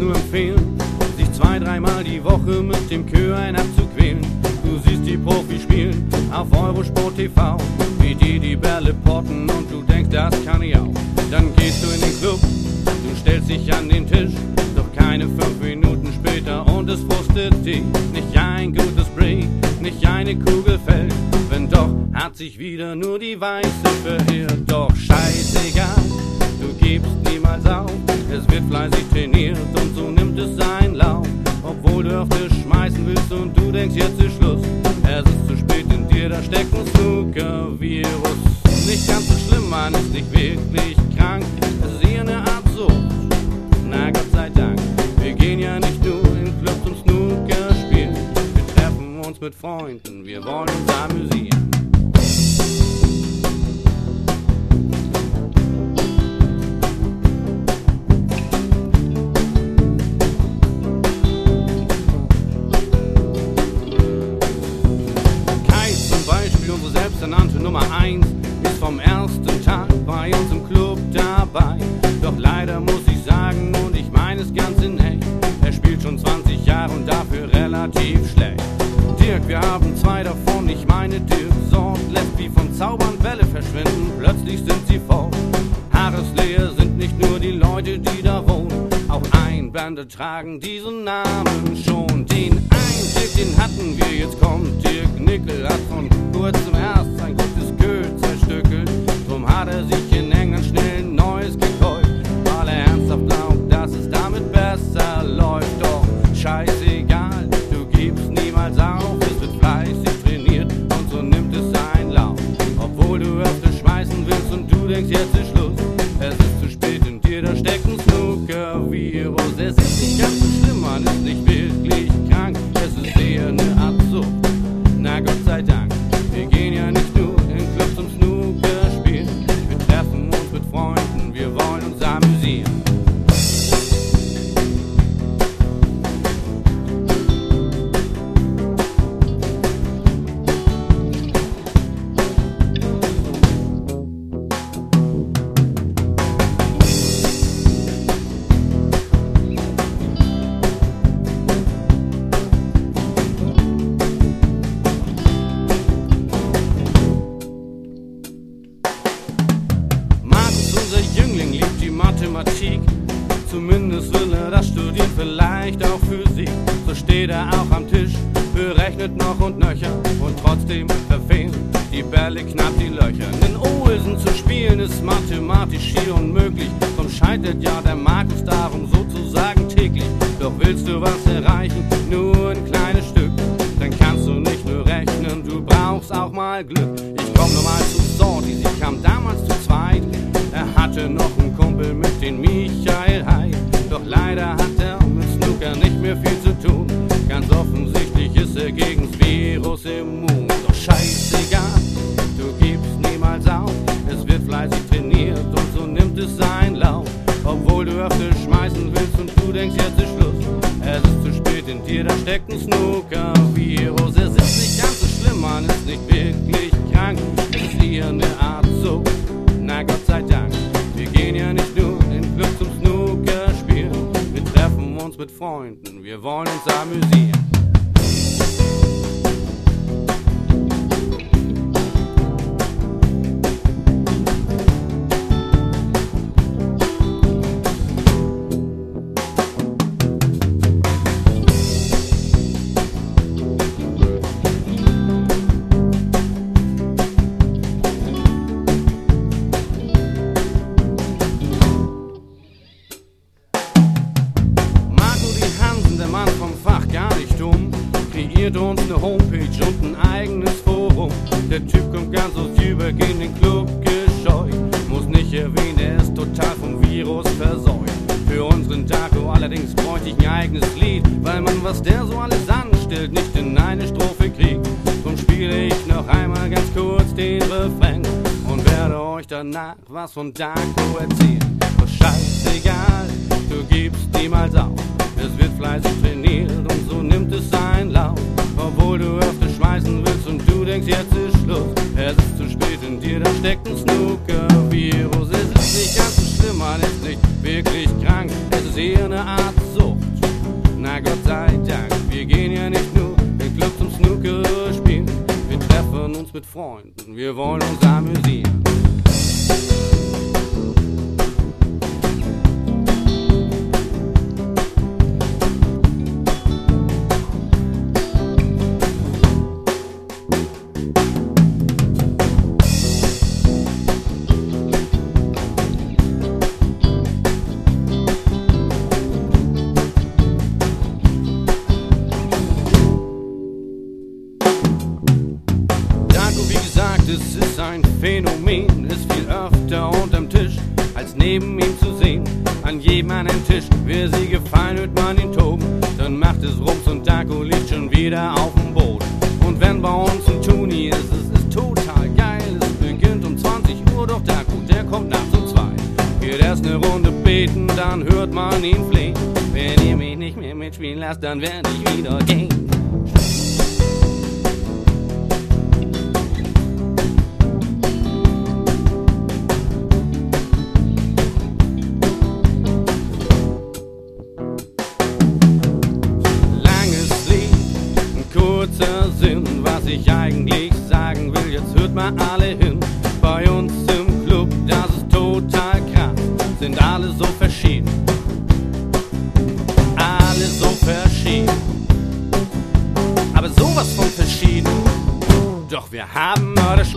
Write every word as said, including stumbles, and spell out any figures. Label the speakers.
Speaker 1: nur empfehlen, sich zwei, dreimal die Woche mit dem Kür-Ein abzuquälen. Du siehst die Profis spielen auf Eurosport T V, wie die die Bälle potten und du denkst, das kann ich auch. Dann gehst du in den Club, du stellst dich an den Tisch, doch keine fünf Minuten später und es frustet dich. Nicht ein gutes Break, nicht eine Kugel fällt, wenn doch, hat sich wieder nur die Weiße verirrt. Doch scheißegal, du gibst niemals auf, es wird fleißig trainiert und so nimmt es seinen Lauf. Obwohl du auf dich schmeißen willst und du denkst, jetzt ist Schluss, es ist zu spät, in dir da steckt ein Snooker-Virus. Nicht ganz so schlimm, man ist nicht wirklich krank, es ist eher eine Art Sucht, na Gott sei Dank. Wir gehen ja nicht nur in Clubs und Snooker spielen, wir treffen uns mit Freunden, wir wollen uns amüsieren. Unsere selbsternannte Nummer eins ist vom ersten Tag bei uns im Club dabei. Doch leider muss ich sagen, und ich meine es ganz in echt, er spielt schon zwanzig Jahre und dafür relativ schlecht. Dirk, wir haben zwei davon, ich meine Dirk Sort lässt wie von Zaubern Bälle verschwinden, plötzlich sind sie fort. Haaresleer sind nicht nur die Leute, die da wohnen, auch Einbände tragen diesen Namen schon. Den einen Dirk, den hatten wir, jetzt kommt Dirk Nickel, hat von kurzem erst sein gutes Göhl zerstückelt. Drum hat er sich in England schnell ein neues gekäuft, weil er ernsthaft glaubt, dass es damit besser läuft. Doch scheißegal, du gibst niemals auf, es wird fleißig trainiert und so nimmt es seinen Lauf. Obwohl du öfter schmeißen willst und du denkst, jetzt ist Schluss, es ist zu spät, in dir da steckt ein Snooker-Virus. Es ist nicht ganz so schlimm, man ist nicht wirklich krank, es ist eher eine Art Sucht, na Gott sei Dank. Wir gehen ja nicht nur in Clubs zum Snooker spielen, wir treffen uns mit Freunden, wir wollen uns amüsieren. Mathematik, zumindest will er das studieren, vielleicht auch Physik. So steht er auch am Tisch, berechnet noch und nöcher und trotzdem verfehlen die Bälle knapp die Löcher. Den Olsen zu spielen ist mathematisch schier unmöglich, drum scheitert ja der Markus darum sozusagen täglich. Doch willst du was erreichen, nur ein kleines Stück, dann kannst du nicht nur rechnen, du brauchst auch mal Glück. Ich komm nochmal zu Sorti, sie kam damals zu zweit, er hatte noch einen Kumpel mit den Michael Hai. Doch leider hat er mit Snooker nicht mehr viel zu tun, ganz offensichtlich ist er gegen's Virus immun. Doch scheißegal, du gibst niemals auf, es wird fleißig trainiert und so nimmt es seinen Lauf. Obwohl du öfter schmeißen willst und du denkst, jetzt ist Schluss, es ist zu spät, in dir da steckt ein Snooker-Virus. Es ist nicht ganz so schlimm, man ist nicht wirklich krank, es ist eher eine Art Sucht, na Gott sei Dank. Wir gehen ja nicht nur in Club zum Snooker spielen, wir treffen uns mit Freunden, wir wollen uns amüsieren. Kreiert uns eine Homepage und ein eigenes Forum. Der Typ kommt ganz aus Jüberg in den Club gescheucht. Muss nicht erwähnen, er ist total vom Virus verseucht. Für unseren Taco allerdings bräuchte ich ein eigenes Lied, weil man, was der so alles anstellt, nicht in eine Strophe kriegt. Drum spiele ich noch einmal ganz kurz den Refrain und werde euch danach was von Daco erzählen. Doch scheißegal, du gibst niemals auf, es wird fleißig trainiert und so nimmt es seinen Lauf. Obwohl du öfter schmeißen willst und du denkst, jetzt ist Schluss, es ist zu spät, in dir da steckt ein Snooker-Virus. Es ist nicht ganz so schlimm, man ist nicht wirklich krank, es ist ist eher eine Art Sucht. Na Gott sei Dank, wir gehen ja nicht nur in Club zum Snooker spielen. Wir treffen uns mit Freunden, wir wollen uns amüsieren. Es ist ein Phänomen, ist viel öfter unterm Tisch, als neben ihm zu sehen. An jedem einen Tisch, wer sie gefallen, hört man ihn toben. Dann macht es Rums und Daco liegt schon wieder auf dem Boot. Und wenn bei uns ein Tuni ist, es ist total geil. Es beginnt um zwanzig Uhr, doch Daco, der kommt nachts um zwei. Geht erst eine Runde beten, dann hört man ihn flehen. Wenn ihr mich nicht mehr mitspielen lasst, dann werd ich wieder gehen. Kurzer Sinn, was ich eigentlich sagen will, jetzt hört mal alle hin. Bei uns im Club, das ist total krass, sind alle so verschieden. Alle so verschieden. Aber sowas von verschieden. Doch wir haben Mörderspaß.